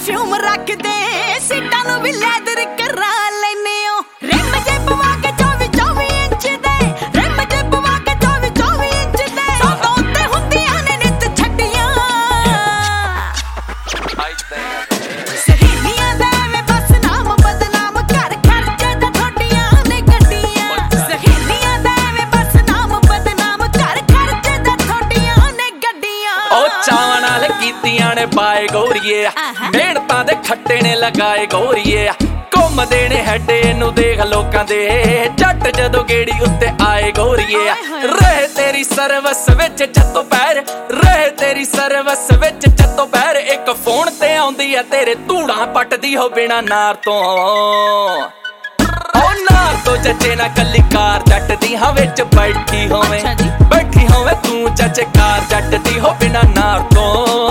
perfume रख दे सीटां नूं भी लैदर करा लैने ओ रिम जे पवा के 24 इंच दे रिम जे पवा के 24 इंच दे सोतों ते हुंदियां ने नित छड्डियां सहेलियां दे वे बस नाम बदनाम कर खर्चे दा थोड़ियां ने गड्डियां सहेलियां दे वे बस नाम बदनाम कर खर्चे दा थोड़ियां ने गड्डियां ओ चावां नाल कीतियां ने बाए गोरीए मेहनतां दे खट्टे ने लगाए गोरीए घुमदे ने हैडे नूं देख लोकां दे जट जदों गेड़ी उत्ते आए गोरीए रहे तेरी सर्वस विच जत्तों पैर रहे तेरी सर्वस विच जत्तों पैर एक फोन ते आउंदी है तेरे धूड़ां पटदी हो बिना नार तो ओ नार तो जचे ना कल्ली कार जट दी हां विच बैठी होवे तू जचे कार जट दी हो बिना नार तो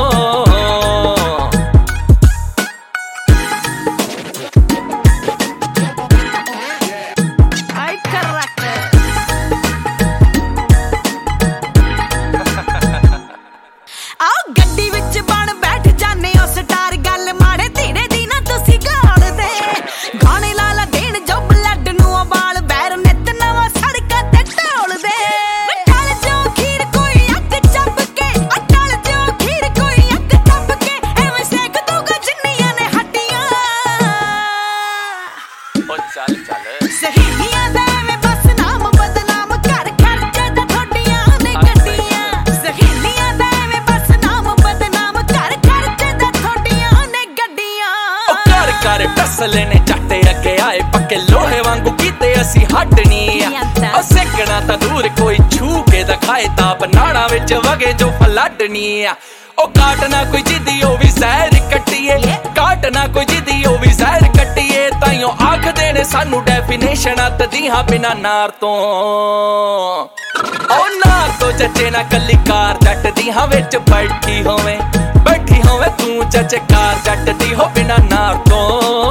सहेलियां दे वे बस नाम बदनाम कर खर्चे दा थोड़ियां ने गड्डियां सहेलियां दे वे बस नाम बदनाम कर खर्चे दा थोड़ियां ने गड्डियां ओ कर कर टसले ने जट्टे अगे आए पक्के लोहे वांगू कीते असी हटनी ओ सेकना ता दूर कोई छू के दिखाए ताप नाड़ा विच वगे जो फलडनी ओ काटना कोई जिद्दी ओ भी जहर कट्टिए काटना कोई जिद्दी ओ भी जहर कट्टिए ताइयों आख देने सानू डेफिनेशन अतदी हां बिना नार तो ओ नार तो जचे ना कल्ली कार जट दी हां विच बैठी होवे तू जचे कार जट दी हो बिना नार तो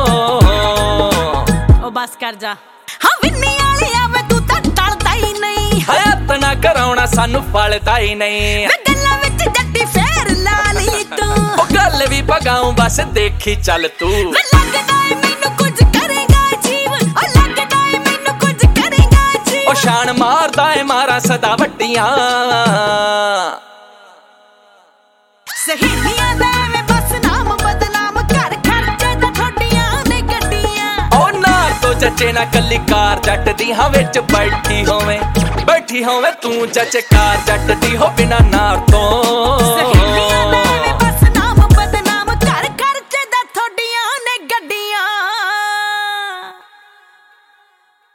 ओ बस कर जा हां विन्नी वाली आवे तू तां टलदा ही नहीं हयात ना कराउणा सानू फलदा ही नहीं वे गल्लां विच जट्टी फेर ला ली तू ओ गल भी पगाऊं बस देखी चल तू वे लगदा है मैनू कुछ करेगा जीव ओ लगदा है मैनू कुछ करेगा जीव ओ शान मारदा है मारा सदा वट्टियां सहेलियां दे वे बस नाम बदनाम कर खर्चे दा थोड़ियां ने गड्डियां ओ नार तो जचे ना कल्ली कार जट दी हां विच बैठी होवे तू जचे कार जट दी हो बिना नार तो